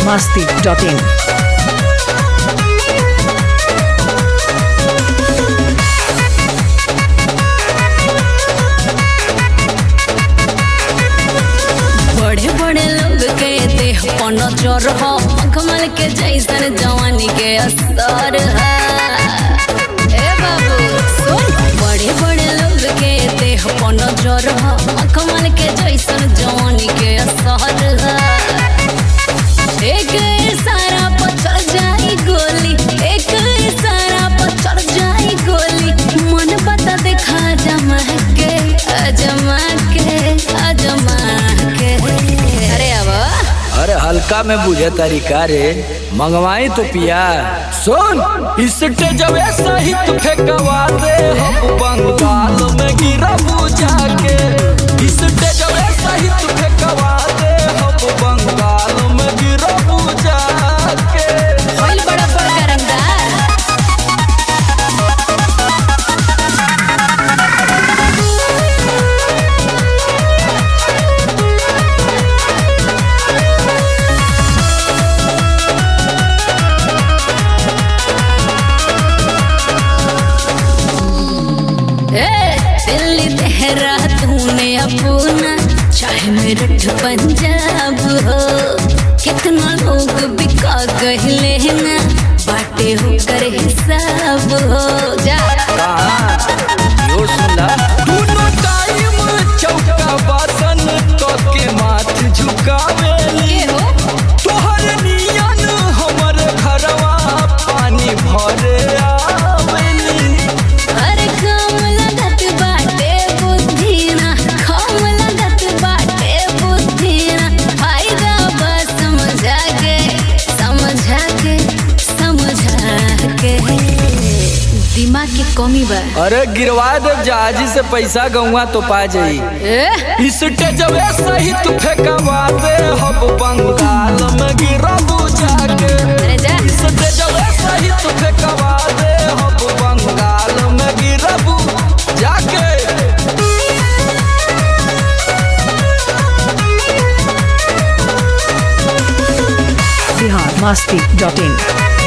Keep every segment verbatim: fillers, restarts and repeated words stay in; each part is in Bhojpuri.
masti dot in. बड़े बड़े लोग के देह पर नजर हो, कमल के जैसन जवानी के असर है। ए बाबू सुन, बड़े बड़े लोग के देह पर नजर हो, कमल के जैसन जवानी के असर है। एक इशारा पर चढ़ जाई गोली, एक इशारा पर चढ़ जाई गोली, मन बता देखा जमा के अजमा के अजमा के। अरे अब अरे हल्का में बुझे तरीका रे, मंगवाई तो पिया। सुन इसटे जब ऐसा ही तो फेंकवा दे हम बंगाल में गिरा बुझा के। इसटे जब ऐसा ही तो फेंकवा दे हम बंगाल में गिरा बुझा के। कोई बड़ा बड़ा रंगदार दिल्ली देहरादून अपना चाहे मेरठ पंजाब हो, कितना लोग बिका गहिले ना बाटे हो कर हिसाब हो। जा यो सुना दोनों टाइम चौका बासन तो के माथ झुकावेली हो तोहर नियन हमर घरवा पानी भरे आवेली। अरे कम लगत बाटे बुद्धि ना, कम लगत बाटे बुद्धि ना, फायदा बस समझा के समझा के समझा के। दिमाग की कमी बा। अरे गिरवा दे जहाजी से पैसा गौवा तो पा जाई। इसटे जब ऐसा ही तो फेंकवा दे हम बंगाल में गिरा बुझा के। अरे जा इसटे जब ऐसा ही तो फेंकवा दे हम बंगाल में गिरा बुझा के। Bihar masti dot in.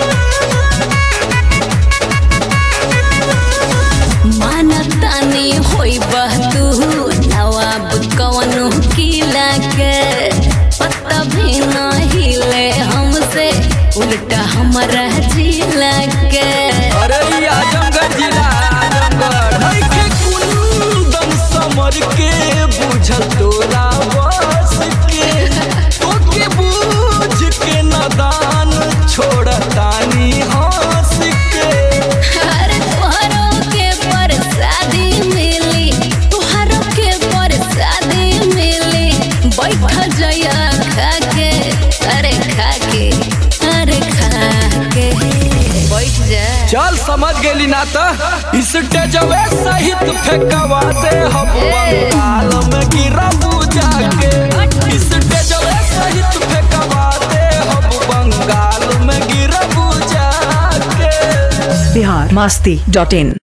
मानतानी होई बहतू नवाब कवनो किला के, पता भी नहीं ले हमसे उल्टा हमारा जिला के। अरे ये आजमगढ़ जिला आजमगढ़ है के कुंदन समर के बुझल तोरा बस के। तो के बुझ के नादान छोड़तानी हंस के। अरे तुहरो के परसादी मिली, तुहरो के परसादी मिली, बैठ जया खा के, अरे खा के अरे खा के बैठ जा। चल समझ गेली ना तो इसटे जब ऐसा ही तो फेंकवा दे हम बंगाल में गिरा बुझा के। इसटे जब ऐसा ही तो फेंकवा दे हम बंगाल में गिरा बुझा के। Bihar masti dot in.